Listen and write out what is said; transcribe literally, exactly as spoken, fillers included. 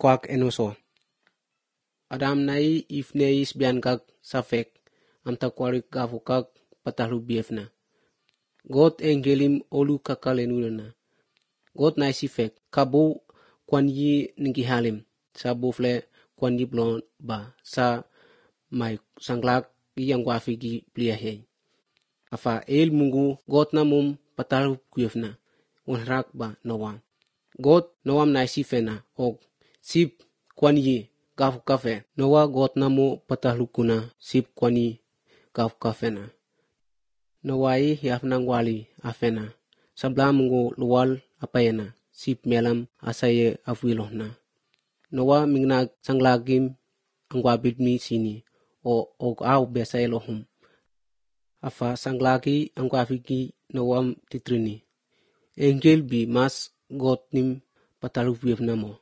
kwak enoso. Adam nai ifneis biankak safek amta kwarik gafukak patahlu biefna. God engelim olu kakalenunana. God nai sifek kabo kwan yi ningi halim sa bofle kwan yi blon ba sa mai sanglak yang wafigi pliahe. Afa el mungu God namum patahlu kuefna unrak ba nawam. God nawam nai sifena og sip kwan yi gafu kafe nawa God namu patahlu kuna sip kwan yi gafu kafena. Nawai yafnang wali afena sabla mungu luwal apayena sip melam asaye afwilohna. Nawa mingna sanglagim angwabidmi sini o og au besay lohum. Afa sanglagi angwafigi nawam titrini. Engel bi mas God nim patahlu viefnamo.